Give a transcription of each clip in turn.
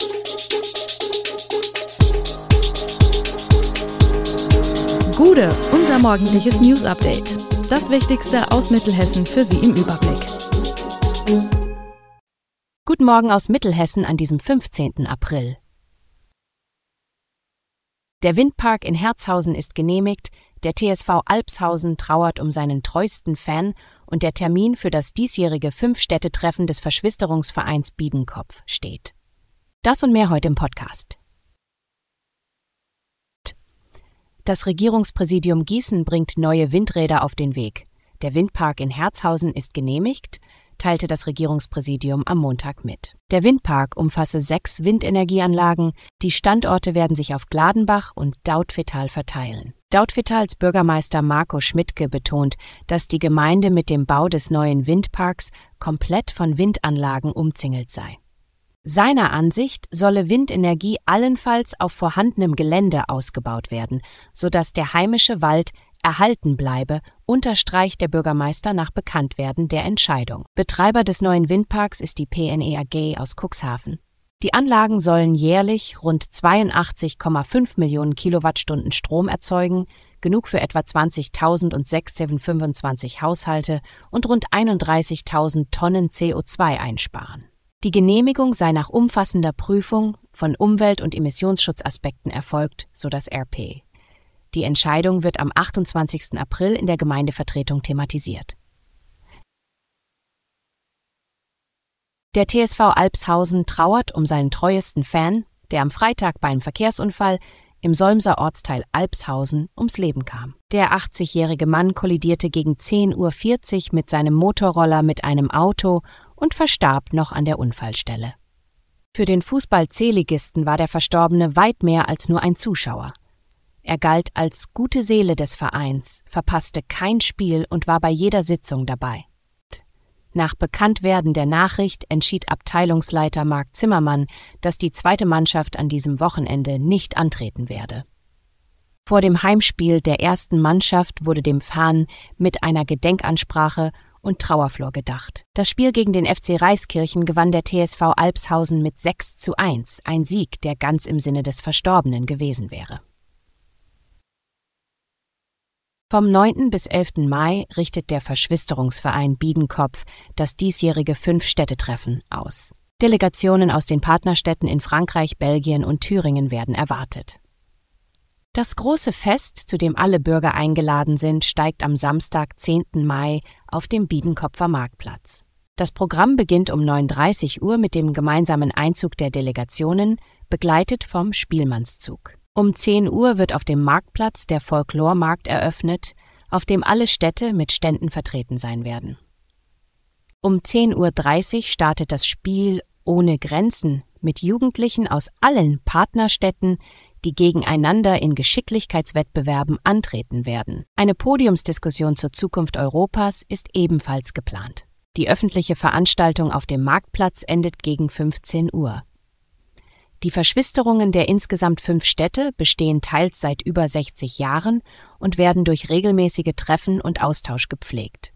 Gude, unser morgendliches News-Update. Das Wichtigste aus Mittelhessen für Sie im Überblick. Guten Morgen aus Mittelhessen an diesem 15. April. Der Windpark in Herzhausen ist genehmigt, der TSV Albshausen trauert um seinen treuesten Fan und der Termin für das diesjährige 5-Städte-Treffen des Verschwisterungsvereins Biedenkopf steht. Das und mehr heute im Podcast. Das Regierungspräsidium Gießen bringt neue Windräder auf den Weg. Der Windpark in Herzhausen ist genehmigt, teilte das Regierungspräsidium am Montag mit. Der Windpark umfasse 6 Windenergieanlagen. Die Standorte werden sich auf Gladenbach und Dautphetal verteilen. Dautphetals Bürgermeister Marco Schmidtke betont, dass die Gemeinde mit dem Bau des neuen Windparks komplett von Windanlagen umzingelt sei. Seiner Ansicht solle Windenergie allenfalls auf vorhandenem Gelände ausgebaut werden, sodass der heimische Wald erhalten bleibe, unterstreicht der Bürgermeister nach Bekanntwerden der Entscheidung. Betreiber des neuen Windparks ist die PNE AG aus Cuxhaven. Die Anlagen sollen jährlich rund 82,5 Millionen Kilowattstunden Strom erzeugen, genug für etwa 20.000 und 625 Haushalte und rund 31.000 Tonnen CO2 einsparen. Die Genehmigung sei nach umfassender Prüfung von Umwelt- und Emissionsschutzaspekten erfolgt, so das RP. Die Entscheidung wird am 28. April in der Gemeindevertretung thematisiert. Der TSV Albshausen trauert um seinen treuesten Fan, der am Freitag bei einem Verkehrsunfall im Solmser Ortsteil Albshausen ums Leben kam. Der 80-jährige Mann kollidierte gegen 10:40 Uhr mit seinem Motorroller mit einem Auto und verstarb noch an der Unfallstelle. Für den Fußball-C-Ligisten war der Verstorbene weit mehr als nur ein Zuschauer. Er galt als gute Seele des Vereins, verpasste kein Spiel und war bei jeder Sitzung dabei. Nach Bekanntwerden der Nachricht entschied Abteilungsleiter Marc Zimmermann, dass die zweite Mannschaft an diesem Wochenende nicht antreten werde. Vor dem Heimspiel der ersten Mannschaft wurde dem Fan mit einer Gedenkansprache und Trauerflor gedacht. Das Spiel gegen den FC Reiskirchen gewann der TSV Albshausen mit 6:1, ein Sieg, der ganz im Sinne des Verstorbenen gewesen wäre. Vom 9. bis 11. Mai richtet der Verschwisterungsverein Biedenkopf das diesjährige 5-Städte-Treffen aus. Delegationen aus den Partnerstädten in Frankreich, Belgien und Thüringen werden erwartet. Das große Fest, zu dem alle Bürger eingeladen sind, steigt am Samstag, 10. Mai auf dem Biedenkopfer Marktplatz. Das Programm beginnt um 9:30 Uhr mit dem gemeinsamen Einzug der Delegationen, begleitet vom Spielmannszug. Um 10 Uhr wird auf dem Marktplatz der Folklormarkt eröffnet, auf dem alle Städte mit Ständen vertreten sein werden. Um 10:30 Uhr startet das Spiel Ohne Grenzen mit Jugendlichen aus allen Partnerstädten, die gegeneinander in Geschicklichkeitswettbewerben antreten werden. Eine Podiumsdiskussion zur Zukunft Europas ist ebenfalls geplant. Die öffentliche Veranstaltung auf dem Marktplatz endet gegen 15 Uhr. Die Verschwisterungen der insgesamt 5 Städte bestehen teils seit über 60 Jahren und werden durch regelmäßige Treffen und Austausch gepflegt.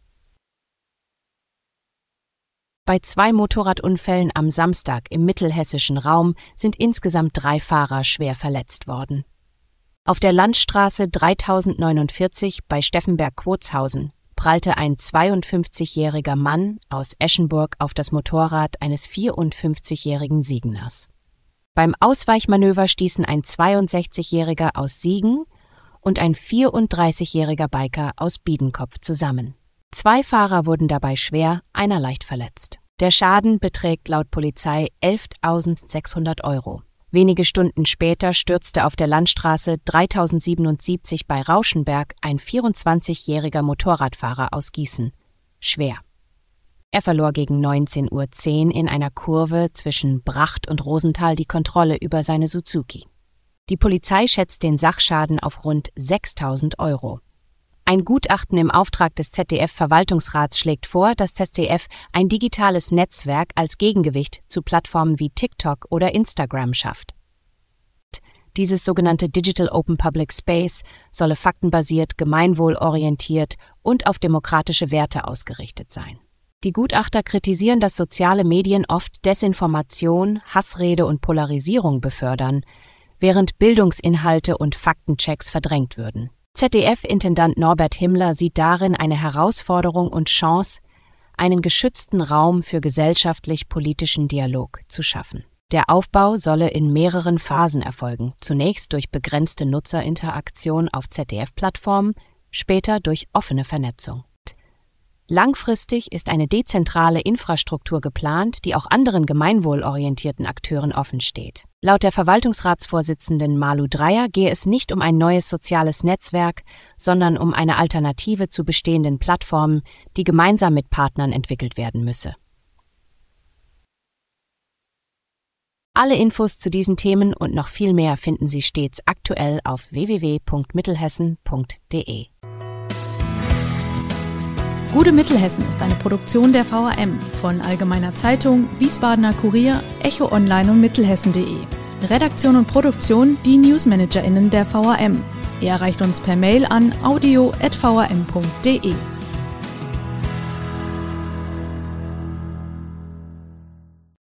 Bei 2 Motorradunfällen am Samstag im mittelhessischen Raum sind insgesamt 3 Fahrer schwer verletzt worden. Auf der Landstraße 3049 bei Steffenberg-Quotshausen prallte ein 52-jähriger Mann aus Eschenburg auf das Motorrad eines 54-jährigen Siegeners. Beim Ausweichmanöver stießen ein 62-jähriger aus Siegen und ein 34-jähriger Biker aus Biedenkopf zusammen. 2 Fahrer wurden dabei schwer, einer leicht verletzt. Der Schaden beträgt laut Polizei 11.600 €. Wenige Stunden später stürzte auf der Landstraße 3077 bei Rauschenberg ein 24-jähriger Motorradfahrer aus Gießen. Schwer. Er verlor gegen 19:10 Uhr in einer Kurve zwischen Bracht und Rosenthal die Kontrolle über seine Suzuki. Die Polizei schätzt den Sachschaden auf rund 6.000 €. Ein Gutachten im Auftrag des ZDF-Verwaltungsrats schlägt vor, das ZDF ein digitales Netzwerk als Gegengewicht zu Plattformen wie TikTok oder Instagram schafft. Dieses sogenannte Digital Open Public Space solle faktenbasiert, gemeinwohlorientiert und auf demokratische Werte ausgerichtet sein. Die Gutachter kritisieren, dass soziale Medien oft Desinformation, Hassrede und Polarisierung befördern, während Bildungsinhalte und Faktenchecks verdrängt würden. ZDF-Intendant Norbert Himmler sieht darin eine Herausforderung und Chance, einen geschützten Raum für gesellschaftlich-politischen Dialog zu schaffen. Der Aufbau solle in mehreren Phasen erfolgen, zunächst durch begrenzte Nutzerinteraktion auf ZDF-Plattformen, später durch offene Vernetzung. Langfristig ist eine dezentrale Infrastruktur geplant, die auch anderen gemeinwohlorientierten Akteuren offensteht. Laut der Verwaltungsratsvorsitzenden Malu Dreyer gehe es nicht um ein neues soziales Netzwerk, sondern um eine Alternative zu bestehenden Plattformen, die gemeinsam mit Partnern entwickelt werden müsse. Alle Infos zu diesen Themen und noch viel mehr finden Sie stets aktuell auf www.mittelhessen.de. Gute Mittelhessen ist eine Produktion der VRM von Allgemeiner Zeitung, Wiesbadener Kurier, Echo Online und Mittelhessen.de. Redaktion und Produktion die NewsmanagerInnen der VRM. Ihr erreicht uns per Mail an audio@vrm.de.